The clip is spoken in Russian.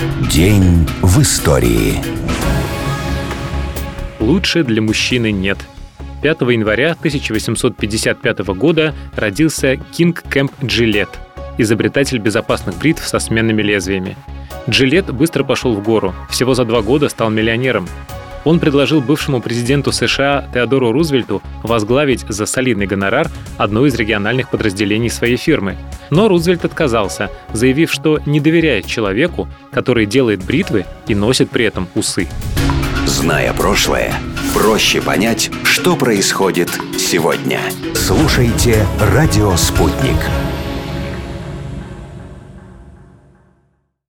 День в истории. Лучше для мужчины нет. 5 января 1855 года родился Кинг Кэмп Джилет, изобретатель безопасных бритв со сменными лезвиями. Джилет быстро пошел в гору, всего за 2 года стал миллионером. Он предложил бывшему президенту США Теодору Рузвельту возглавить за солидный гонорар одно из региональных подразделений своей фирмы. Но Рузвельт отказался, заявив, что не доверяет человеку, который делает бритвы и носит при этом усы. Зная прошлое, проще понять, что происходит сегодня. Слушайте «Радио Спутник».